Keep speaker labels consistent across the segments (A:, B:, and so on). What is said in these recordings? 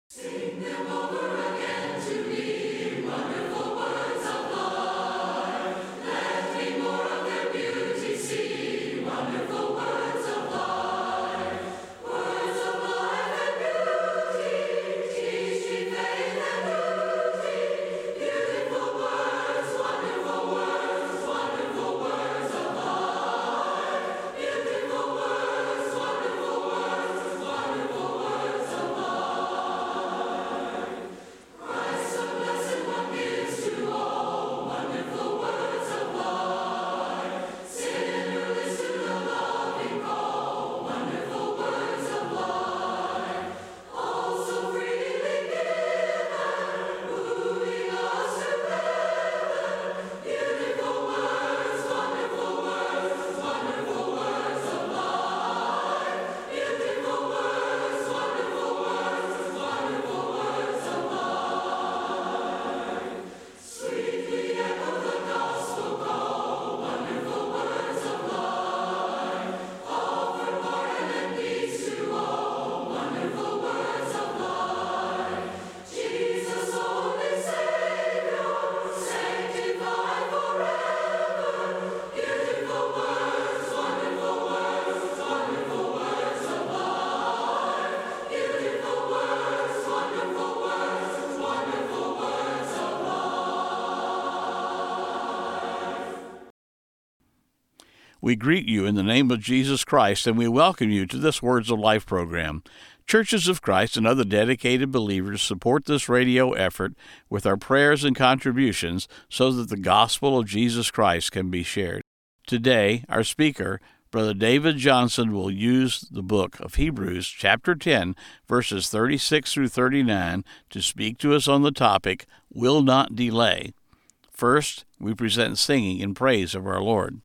A: We greet you in the name of Jesus Christ, and we welcome you to this Words of Life program. Churches of Christ and other dedicated believers support this radio effort with our prayers and contributions so that the gospel of Jesus Christ can be shared. Today, our speaker, Brother David Johnson, will use the book of Hebrews, chapter 10, verses 36 through 39, to speak to us on the topic, Will Not Delay. First, we present singing in praise of our Lord.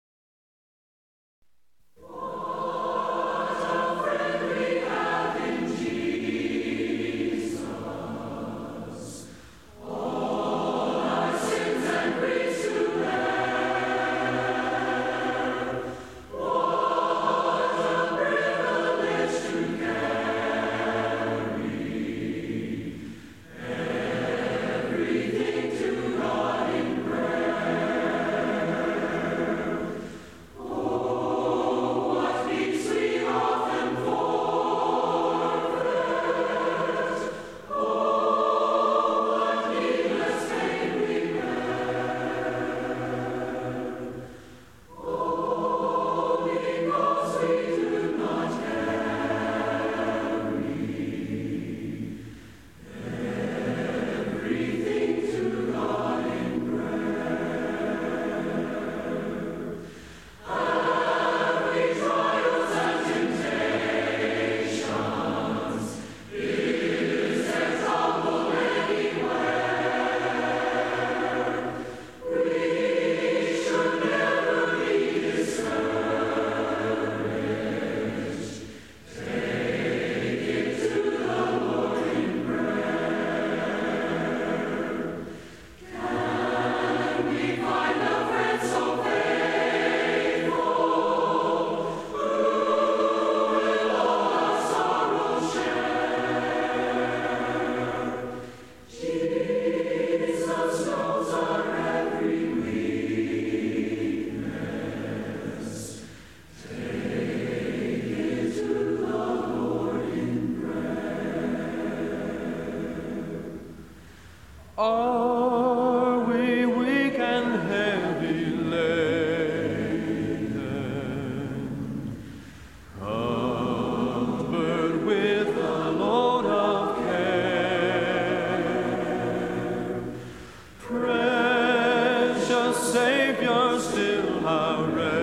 B: Are we weak and heavy laden, covered with a load of care? Precious Savior, still our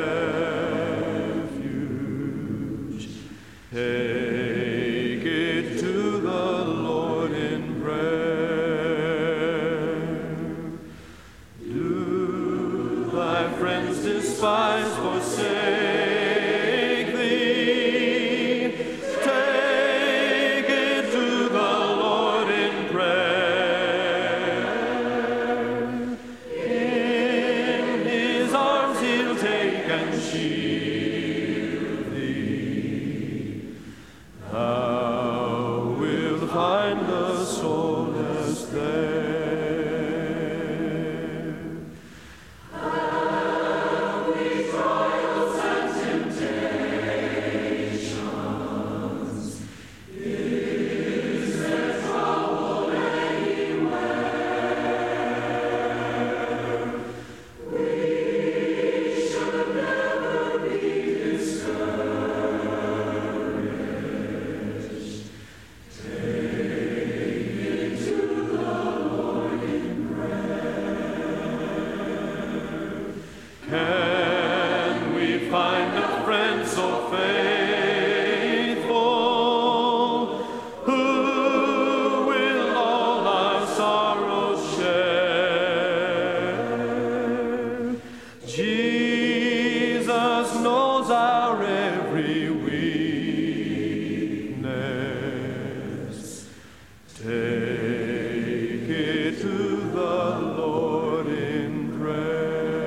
B: refuge. Take it to the Lord in prayer. find the solace there. Can we find a friend so faithful, who will all our sorrows share? Jesus knows our every weakness. Take it to the Lord in prayer.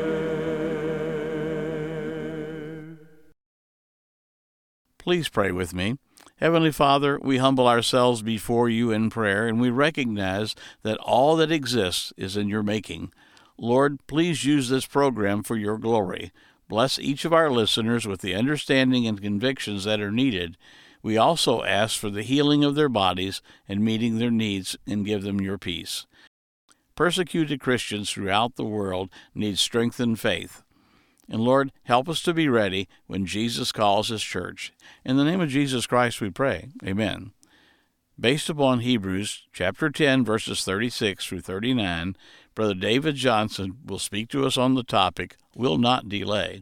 A: Please pray with me. Heavenly Father, we humble ourselves before you in prayer, and we recognize that all that exists is in your making. Lord, please use this program for your glory. Bless each of our listeners with the understanding and convictions that are needed. We also ask for the healing of their bodies and meeting their needs, and give them your peace. Persecuted Christians throughout the world need strength and faith. And Lord, help us to be ready when Jesus calls his church. In the name of Jesus Christ we pray. Amen. Based upon Hebrews chapter 10, verses 36 through 39, Brother David Johnson will speak to us on the topic, Will Not Delay.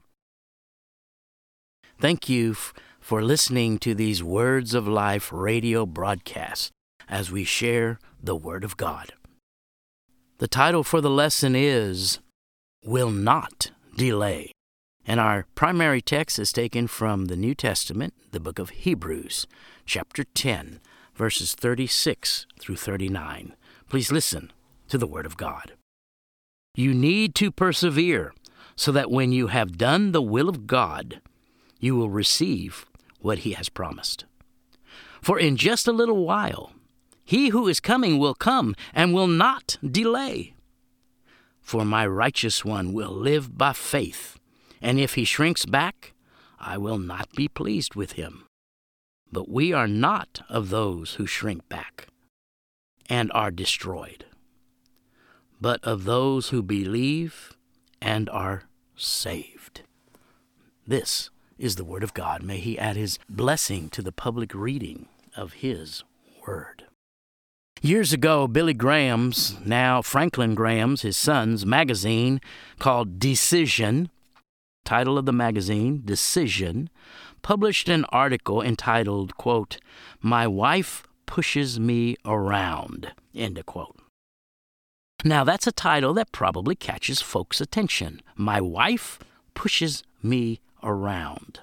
C: Thank you for listening to these Words of Life radio broadcasts as we share the Word of God. The title for the lesson is, Will Not Delay. And our primary text is taken from the New Testament, the book of Hebrews, chapter 10, verses 36 through 39. Please listen to the Word of God. You need to persevere so that when you have done the will of God, you will receive what he has promised. For in just a little while, he who is coming will come and will not delay. For my righteous one will live by faith, and if he shrinks back, I will not be pleased with him. But we are not of those who shrink back and are destroyed, but of those who believe and are saved. This is the Word of God. May he add his blessing to the public reading of his Word. Years ago, Billy Graham's, now Franklin Graham's, his son's magazine called Decision, title of the magazine, Decision, published an article entitled, quote, My Wife Pushes Me Around, end of quote. Now, that's a title that probably catches folks' attention. My wife pushes me around.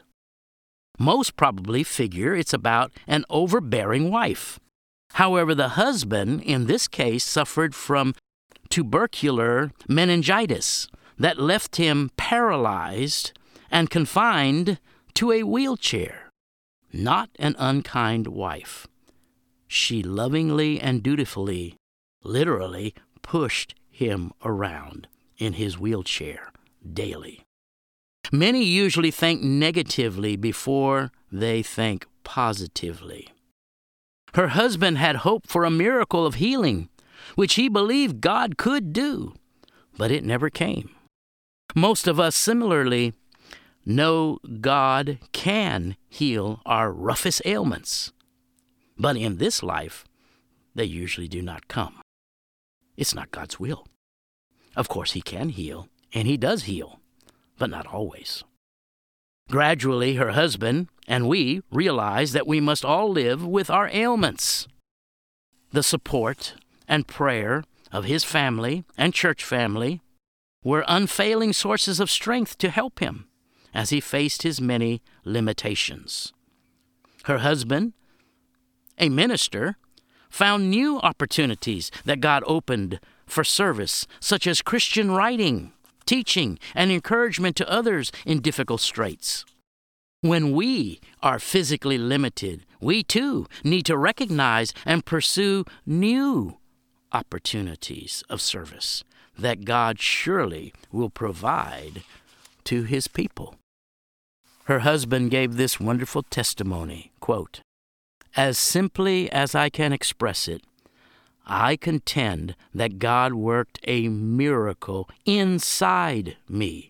C: Most probably figure it's about an overbearing wife. However, the husband, in this case, suffered from tubercular meningitis that left him paralyzed and confined to a wheelchair. Not an unkind wife. She lovingly and dutifully, literally, pushed him around in his wheelchair daily. Many usually think negatively before they think positively. Her husband had hoped for a miracle of healing, which he believed God could do, but it never came. Most of us similarly know God can heal our roughest ailments, but in this life, they usually do not come. It's not God's will. Of course, he can heal, and he does heal, but not always. Gradually, her husband and we realized that we must all live with our ailments. The support and prayer of his family and church family were unfailing sources of strength to help him as he faced his many limitations. Her husband, a minister, found new opportunities that God opened for service, such as Christian writing, teaching, and encouragement to others in difficult straits. When we are physically limited, we too need to recognize and pursue new opportunities of service that God surely will provide to His people. Her husband gave this wonderful testimony, quote, "As simply as I can express it, I contend that God worked a miracle inside me.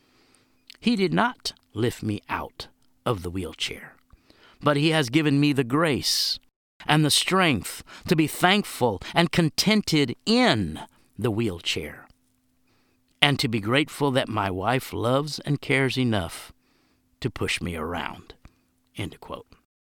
C: He did not lift me out of the wheelchair, but He has given me the grace and the strength to be thankful and contented in the wheelchair, and to be grateful that my wife loves and cares enough to push me around." End quote.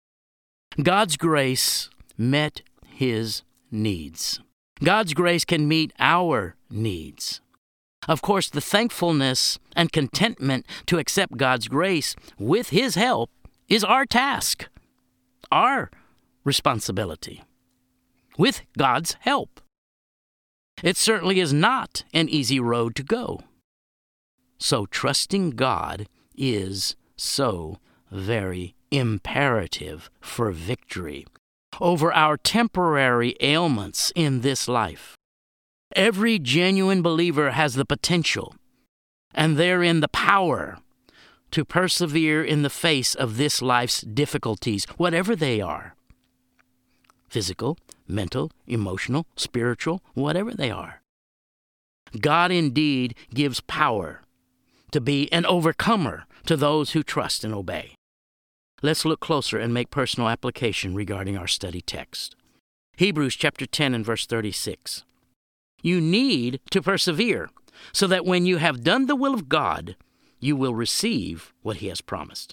C: God's grace met His needs. God's grace can meet our needs. Of course, the thankfulness and contentment to accept God's grace with His help is our task, our responsibility, with God's help. It certainly is not an easy road to go. So trusting God is so very imperative for victory over our temporary ailments in this life. Every genuine believer has the potential, and therein the power, to persevere in the face of this life's difficulties, whatever they are. Physical, mental, emotional, spiritual, whatever they are. God indeed gives power to be an overcomer to those who trust and obey. Let's look closer and make personal application regarding our study text. Hebrews chapter 10 and verse 36. You need to persevere so that when you have done the will of God, you will receive what He has promised.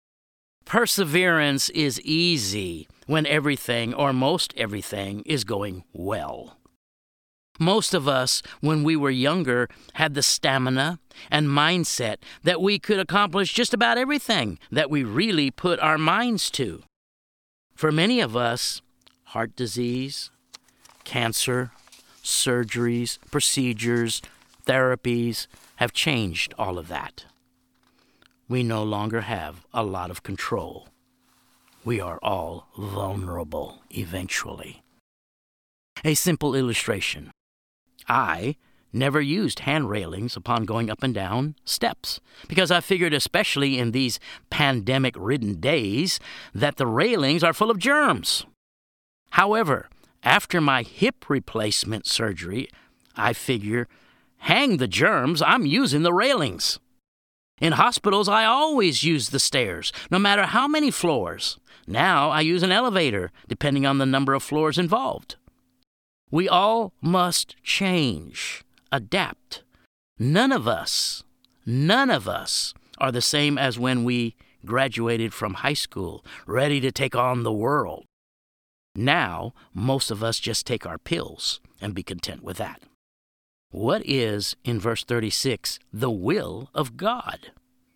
C: Perseverance is easy when everything or most everything is going well. Most of us, when we were younger, had the stamina and mindset that we could accomplish just about everything that we really put our minds to. For many of us, heart disease, cancer, surgeries, procedures, therapies have changed all of that. We no longer have a lot of control. We are all vulnerable eventually. A simple illustration. I never used hand railings upon going up and down steps because I figured, especially in these pandemic-ridden days, that the railings are full of germs. However, after my hip replacement surgery, I figure, hang the germs, I'm using the railings. In hospitals, I always use the stairs, no matter how many floors. Now I use an elevator, depending on the number of floors involved. We all must change, adapt. None of us are the same as when we graduated from high school, ready to take on the world. Now, most of us just take our pills and be content with that. What is, in verse 36, the will of God?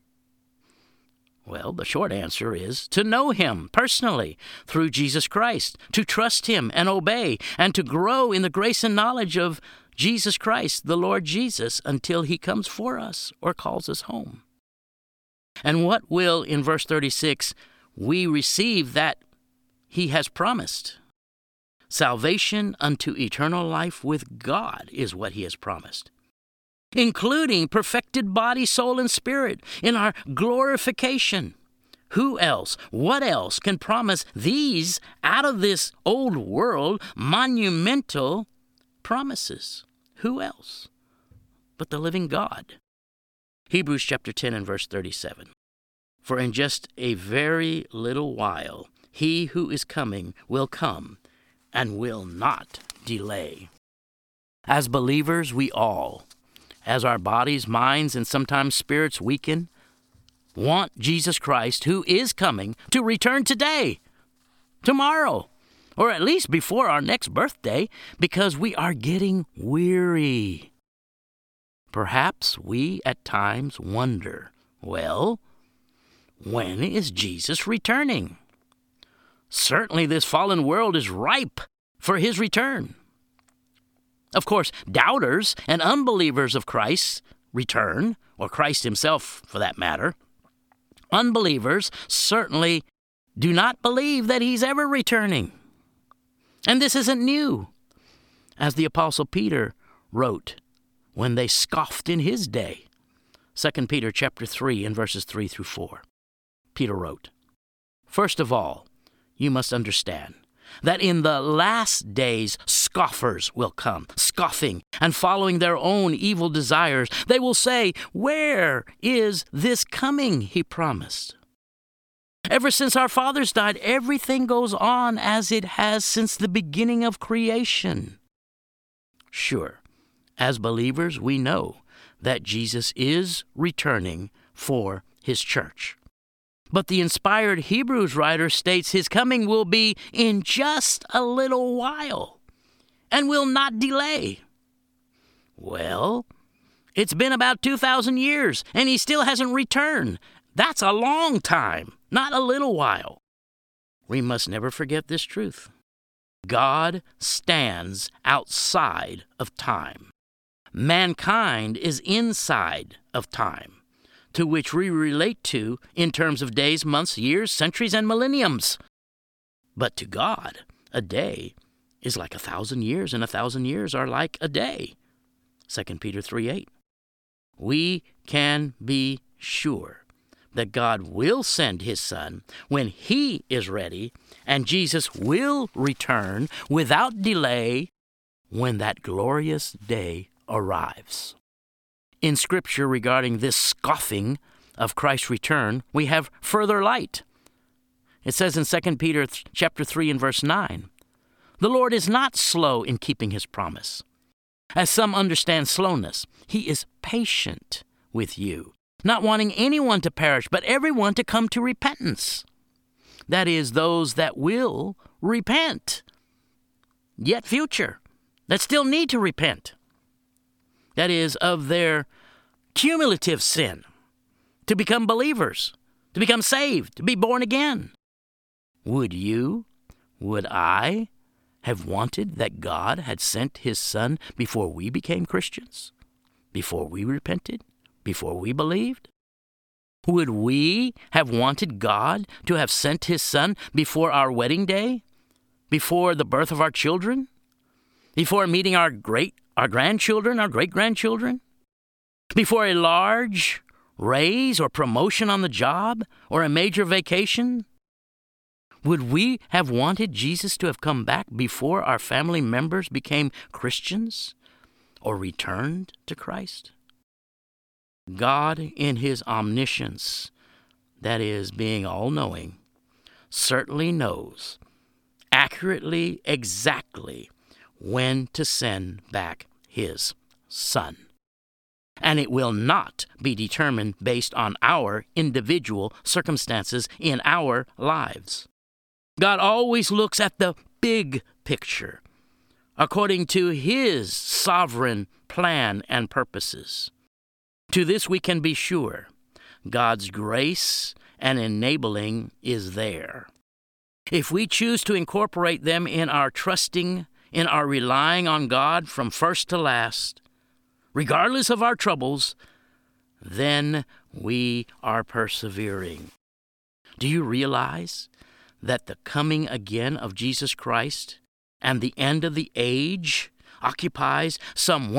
C: Well, the short answer is to know Him personally through Jesus Christ, to trust Him and obey, and to grow in the grace and knowledge of Jesus Christ, the Lord Jesus, until He comes for us or calls us home. And what will, in verse 36, we receive that He has promised? Salvation unto eternal life with God is what He has promised, including perfected body, soul, and spirit in our glorification. Who else, what else can promise these out of this old world monumental promises? Who else but the living God? Hebrews chapter 10 and verse 37. For in just a very little while, He who is coming will come and will not delay. As believers, we all, as our bodies, minds, and sometimes spirits weaken, want Jesus Christ, who is coming, to return today, tomorrow, or at least before our next birthday, because we are getting weary. Perhaps we at times wonder, well, when is Jesus returning? Certainly this fallen world is ripe for His return. Of course, doubters and unbelievers of Christ's return, or Christ Himself for that matter, unbelievers certainly do not believe that he's ever returning. And this isn't new. As the Apostle Peter wrote when they scoffed in his day. 2 Peter chapter 3 and verses 3 through 4. Peter wrote, "First of all, you must understand that in the last days scoffers will come, scoffing and following their own evil desires. They will say, 'Where is this coming he promised?' Ever since our fathers died, everything goes on as it has since the beginning of creation." Sure, as believers, we know that Jesus is returning for his church. But the inspired Hebrews writer states his coming will be in just a little while and will not delay. Well, it's been about 2,000 years and he still hasn't returned. That's a long time, not a little while. We must never forget this truth. God stands outside of time. Mankind is inside of time, to which we relate to in terms of days, months, years, centuries, and millenniums. But to God, a day is like 1,000 years, and 1,000 years are like a day. 2 Peter 3:8. We can be sure that God will send his Son when he is ready, and Jesus will return without delay when that glorious day arrives. In Scripture regarding this scoffing of Christ's return, we have further light. It says in 2 Peter chapter 3 and verse 9, "The Lord is not slow in keeping his promise, as some understand slowness. He is patient with you, not wanting anyone to perish, but everyone to come to repentance." That is, those that will repent, yet future, that still need to repent. That is, of their cumulative sin, to become believers, to become saved, to be born again. Would you, would I have wanted that God had sent his Son before we became Christians, before we repented, before we believed? Would we have wanted God to have sent his Son before our wedding day, before the birth of our children, before meeting our grandchildren, our great-grandchildren, before a large raise or promotion on the job or a major vacation? Would we have wanted Jesus to have come back before our family members became Christians or returned to Christ? God, in his omniscience, that is, being all-knowing, certainly knows accurately, exactly, when to send back his Son. And it will not be determined based on our individual circumstances in our lives. God always looks at the big picture, according to his sovereign plan and purposes. To this we can be sure. God's grace and enabling is there. If we choose to incorporate them in our trusting, in our relying on God from first to last, regardless of our troubles, then we are persevering. Do you realize that the coming again of Jesus Christ and the end of the age occupies some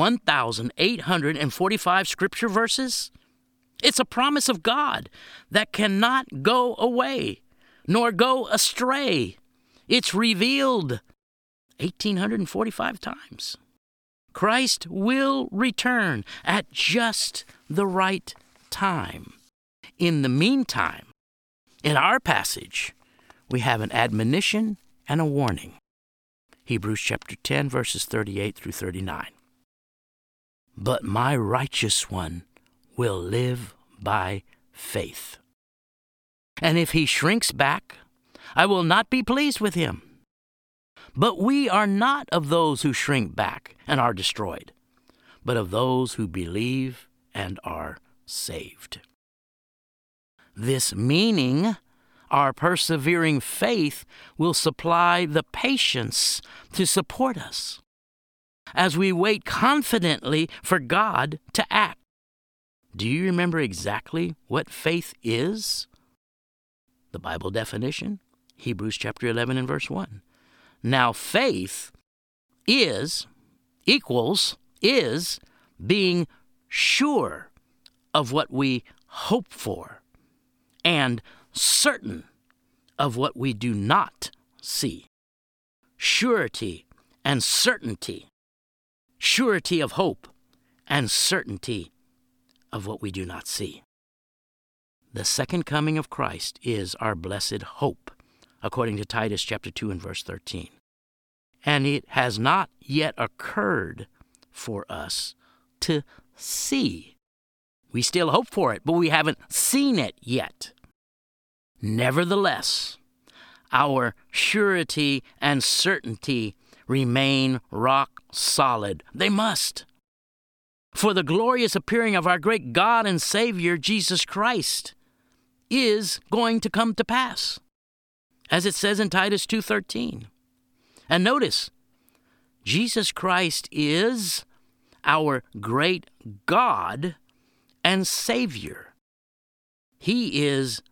C: 1,845 scripture verses? It's a promise of God that cannot go away nor go astray. It's revealed 1,845 times. Christ will return at just the right time. In the meantime, in our passage, we have an admonition and a warning. Hebrews chapter 10, verses 38 through 39. "But my righteous one will live by faith. And if he shrinks back, I will not be pleased with him. But we are not of those who shrink back and are destroyed, but of those who believe and are saved." This meaning, our persevering faith will supply the patience to support us as we wait confidently for God to act. Do you remember exactly what faith is? The Bible definition Hebrews chapter 11 and verse 1. Now faith is being sure of what we hope for and certain of what we do not see. Surety and certainty. Surety of hope and certainty of what we do not see. The second coming of Christ is our blessed hope, according to Titus chapter 2 and verse 13. And it has not yet occurred for us to see. We still hope for it, but we haven't seen it yet. Nevertheless, our surety and certainty remain rock solid. They must. For the glorious appearing of our great God and Savior, Jesus Christ, is going to come to pass, as it says in Titus 2:13. And notice, Jesus Christ is our great God and Savior. He is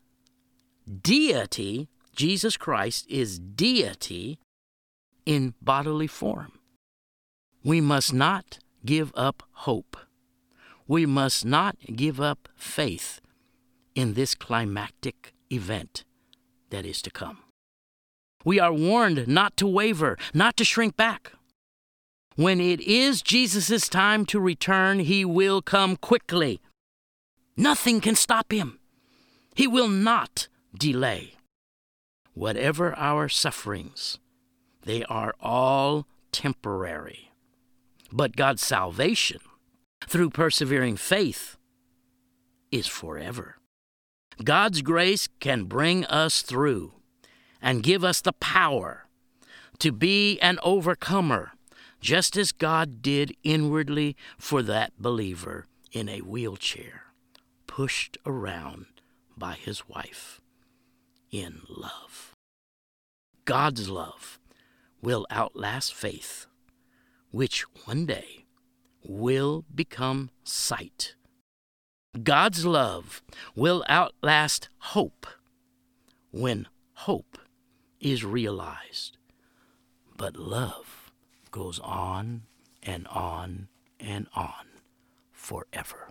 C: deity. Jesus Christ is deity in bodily form. We must not give up hope. We must not give up faith in this climactic event that is to come. We are warned not to waver, not to shrink back. When it is Jesus' time to return, he will come quickly. Nothing can stop him. He will not delay. Whatever our sufferings, they are all temporary. But God's salvation, through persevering faith, is forever. God's grace can bring us through and give us the power to be an overcomer, just as God did inwardly for that believer in a wheelchair, pushed around by his wife in love. God's love will outlast faith, which one day will become sight. God's love will outlast hope when hope is realized. But love goes on and on and on forever.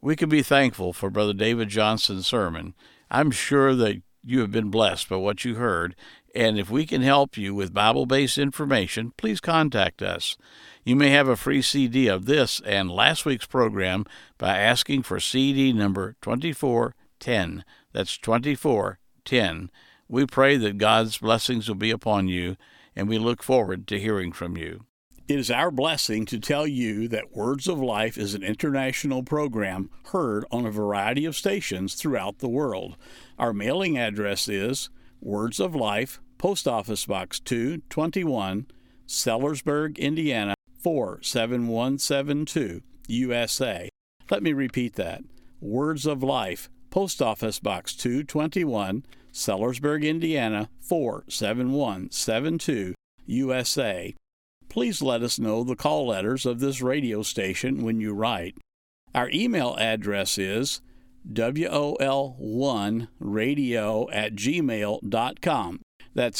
A: We can be thankful for Brother David Johnson's sermon. I'm sure that you have been blessed by what you heard, and if we can help you with Bible-based information, please contact us. You may have a free CD of this and last week's program by asking for CD number 2410. That's 2410. We pray that God's blessings will be upon you, and we look forward to hearing from you. It is our blessing to tell you that Words of Life is an international program heard on a variety of stations throughout the world. Our mailing address is Words of Life, Post Office Box 221, Sellersburg, Indiana 47172, USA. Let me repeat that. Words of Life, Post Office Box 221, Sellersburg, Indiana 47172, USA. Please let us know the call letters of this radio station when you write. Our email address is wol1radio@gmail.com. That's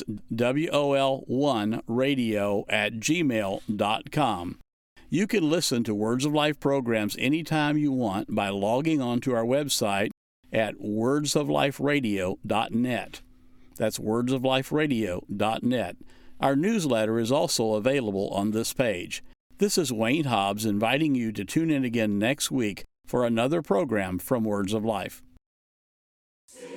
A: wol1radio@gmail.com. You can listen to Words of Life programs anytime you want by logging on to our website at wordsofliferadio.net. That's wordsofliferadio.net. Our newsletter is also available on this page. This is Wayne Hobbs inviting you to tune in again next week for another program from Words of Life.